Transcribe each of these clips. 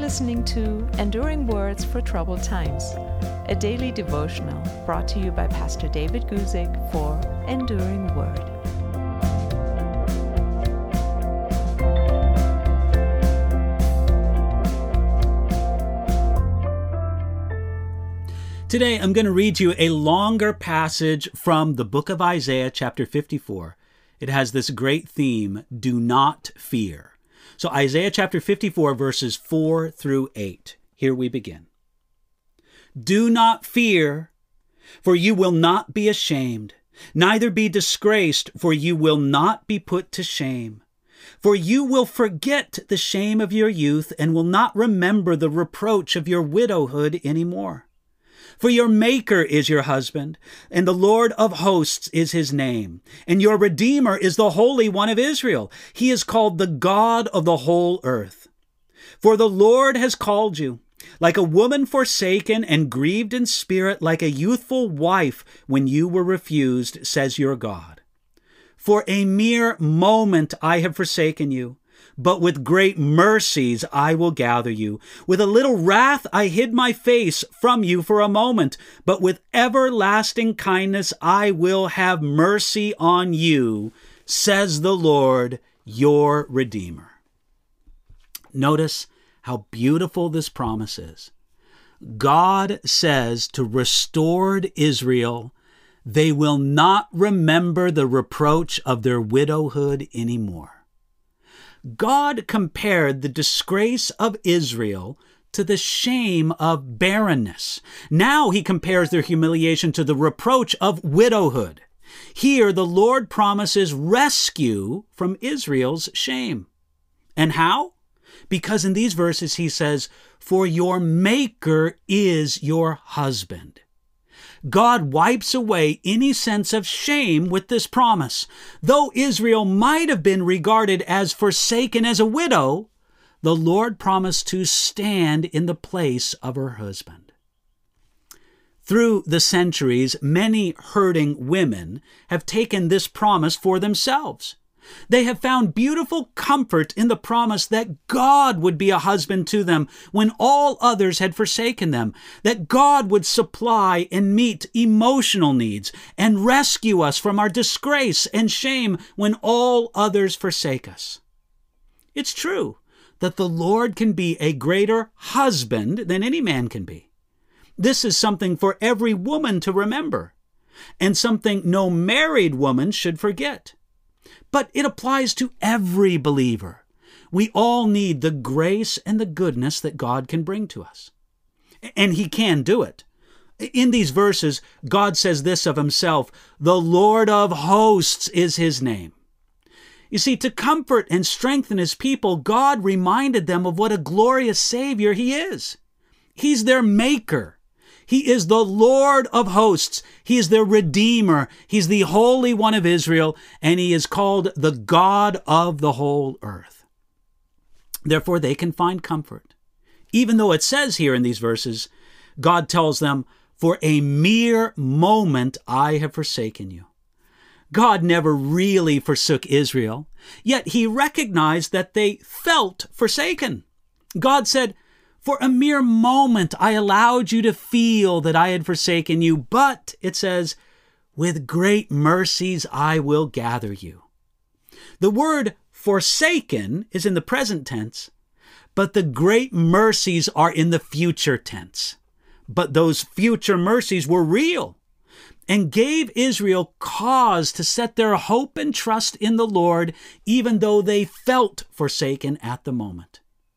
listening to Enduring Words for Troubled Times, a daily devotional brought to you by Pastor David Guzik for Enduring Word. Today, I'm going to read you a longer passage from the book of Isaiah, chapter 54. It has this great theme, do not fear. So Isaiah chapter 54, verses 4 through 8. Here we begin. Do not fear, for you will not be ashamed, neither be disgraced, for you will not be put to shame. For you will forget the shame of your youth and will not remember the reproach of your widowhood anymore. For your Maker is your husband, and the Lord of hosts is his name, and your Redeemer is the Holy One of Israel. He is called the God of the whole earth. For the Lord has called you, like a woman forsaken and grieved in spirit, like a youthful wife when you were refused, says your God. For a mere moment I have forsaken you, but with great mercies I will gather you. With a little wrath I hid my face from you for a moment, but with everlasting kindness I will have mercy on you, says the Lord, your Redeemer. Notice how beautiful this promise is. God says to restored Israel, they will not remember the reproach of their widowhood anymore. God compared the disgrace of Israel to the shame of barrenness. Now he compares their humiliation to the reproach of widowhood. Here the Lord promises rescue from Israel's shame. And how? Because in these verses he says, for your Maker is your husband. God wipes away any sense of shame with this promise. Though Israel might have been regarded as forsaken as a widow, the Lord promised to stand in the place of her husband. Through the centuries, many hurting women have taken this promise for themselves. They have found beautiful comfort in the promise that God would be a husband to them when all others had forsaken them, that God would supply and meet emotional needs and rescue us from our disgrace and shame when all others forsake us. It's true that the Lord can be a greater husband than any man can be. This is something for every woman to remember, and something no married woman should forget. But it applies to every believer. We all need the grace and the goodness that God can bring to us. And he can do it. In these verses, God says this of himself, the Lord of hosts is his name. You see, to comfort and strengthen his people, God reminded them of what a glorious Savior he is. He's their Maker. He is the Lord of hosts. He is their Redeemer. He's the Holy One of Israel, and he is called the God of the whole earth. Therefore, they can find comfort. Even though it says here in these verses, God tells them, for a mere moment I have forsaken you. God never really forsook Israel, yet he recognized that they felt forsaken. God said, for a mere moment I allowed you to feel that I had forsaken you, but, it says, with great mercies I will gather you. The word forsaken is in the present tense, but the great mercies are in the future tense. But those future mercies were real and gave Israel cause to set their hope and trust in the Lord, even though they felt forsaken at the moment.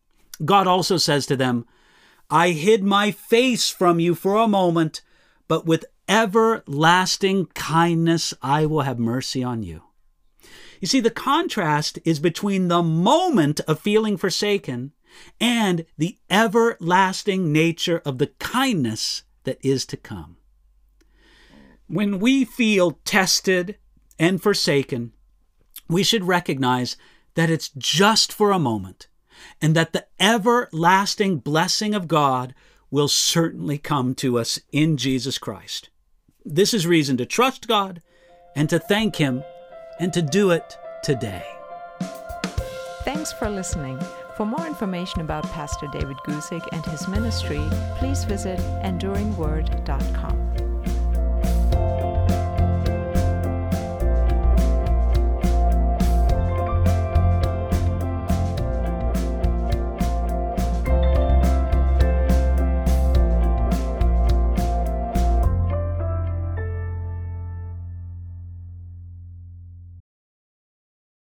God also says to them, I hid my face from you for a moment, but with everlasting kindness I will have mercy on you. You see, the contrast is between the moment of feeling forsaken and the everlasting nature of the kindness that is to come. When we feel tested and forsaken, we should recognize that it's just for a moment, and that the everlasting blessing of God will certainly come to us in Jesus Christ. This is reason to trust God and to thank him and to do it today. Thanks for listening. For more information about Pastor David Guzik and his ministry, please visit enduringword.com.